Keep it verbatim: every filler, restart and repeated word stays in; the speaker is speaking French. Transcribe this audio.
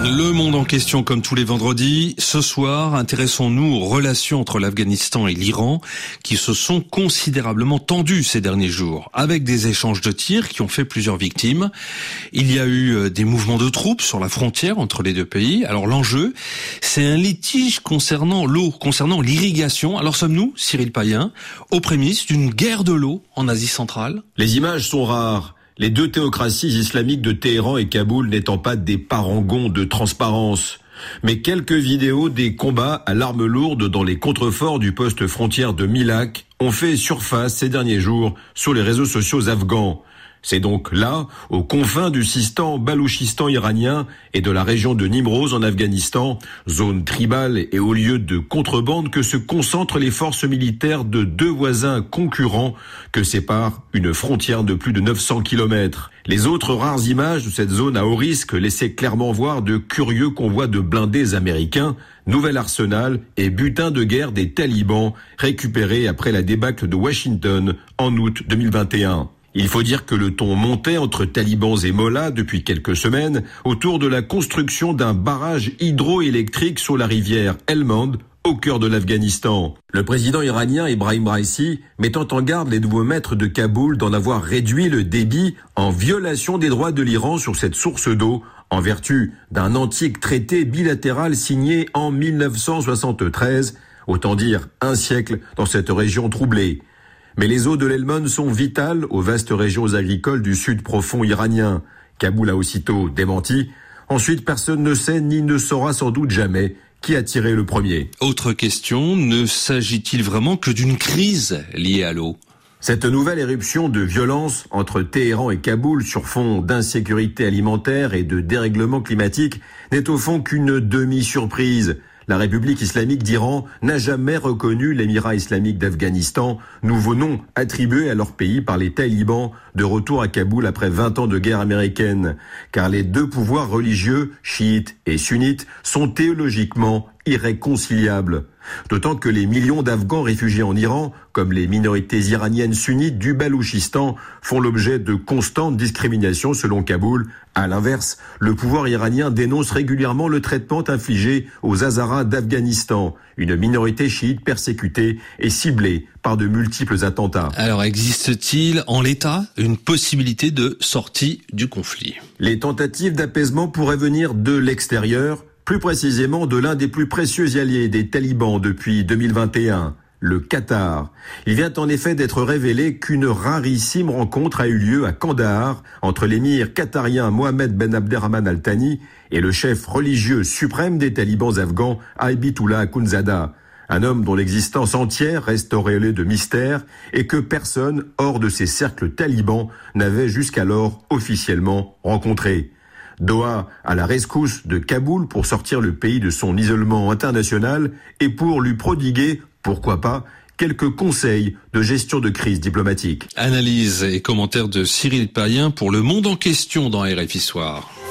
Le monde en question comme tous les vendredis. Ce soir, intéressons-nous aux relations entre l'Afghanistan et l'Iran qui se sont considérablement tendues ces derniers jours, avec des échanges de tirs qui ont fait plusieurs victimes. Il y a eu des mouvements de troupes sur la frontière entre les deux pays. Alors l'enjeu, c'est un litige concernant l'eau, concernant l'irrigation. Alors sommes-nous, Cyril Payen, aux prémices d'une guerre de l'eau en Asie centrale? Les images sont rares. Les deux théocraties islamiques de Téhéran et Kaboul n'étant pas des parangons de transparence. Mais quelques vidéos des combats à l'arme lourde dans les contreforts du poste frontière de Milak ont fait surface ces derniers jours sur les réseaux sociaux afghans. C'est donc là, aux confins du Sistan Baloutchistan iranien et de la région de Nimroz en Afghanistan, zone tribale et haut lieu de contrebande, que se concentrent les forces militaires de deux voisins concurrents que sépare une frontière de plus de neuf cents kilomètres. Les autres rares images de cette zone à haut risque laissaient clairement voir de curieux convois de blindés américains, nouvel arsenal et butin de guerre des talibans récupérés après la débâcle de Washington en août deux mille vingt et un. Il faut dire que le ton montait entre talibans et mollahs depuis quelques semaines autour de la construction d'un barrage hydroélectrique sur la rivière Helmand, au cœur de l'Afghanistan. Le président iranien Ebrahim Raisi mettant en garde les nouveaux maîtres de Kaboul d'en avoir réduit le débit en violation des droits de l'Iran sur cette source d'eau, en vertu d'un antique traité bilatéral signé en mille neuf cent soixante-treize, autant dire un siècle dans cette région troublée. Mais les eaux de l'Helmand sont vitales aux vastes régions agricoles du sud profond iranien. Kaboul a aussitôt démenti. Ensuite, personne ne sait ni ne saura sans doute jamais qui a tiré le premier. Autre question, ne s'agit-il vraiment que d'une crise liée à l'eau ? Cette nouvelle éruption de violence entre Téhéran et Kaboul sur fond d'insécurité alimentaire et de dérèglement climatique n'est au fond qu'une demi-surprise. La République islamique d'Iran n'a jamais reconnu l'Émirat islamique d'Afghanistan, nouveau nom attribué à leur pays par les talibans de retour à Kaboul après vingt ans de guerre américaine. Car les deux pouvoirs religieux, chiites et sunnites, sont théologiquement irréconciliables. D'autant que les millions d'Afghans réfugiés en Iran, comme les minorités iraniennes sunnites du Baloutchistan, font l'objet de constantes discriminations selon Kaboul. À l'inverse, le pouvoir iranien dénonce régulièrement le traitement infligé aux Hazaras d'Afghanistan, une minorité chiite persécutée et ciblée par de multiples attentats. Alors existe-t-il en l'état une possibilité de sortie du conflit ? Les tentatives d'apaisement pourraient venir de l'extérieur, plus précisément de l'un des plus précieux alliés des talibans depuis deux mille vingt et un, le Qatar. Il vient en effet d'être révélé qu'une rarissime rencontre a eu lieu à Kandahar entre l'émir qatarien Mohamed Ben Abderrahman Al Thani et le chef religieux suprême des talibans afghans, Ayatollah Akhundzada. Un homme dont l'existence entière reste auréolée de mystère et que personne hors de ces cercles talibans n'avait jusqu'alors officiellement rencontré. Doha à la rescousse de Kaboul pour sortir le pays de son isolement international et pour lui prodiguer, pourquoi pas, quelques conseils de gestion de crise diplomatique. Analyse et commentaires de Cyril Payen pour Le Monde en question dans R F I Soir.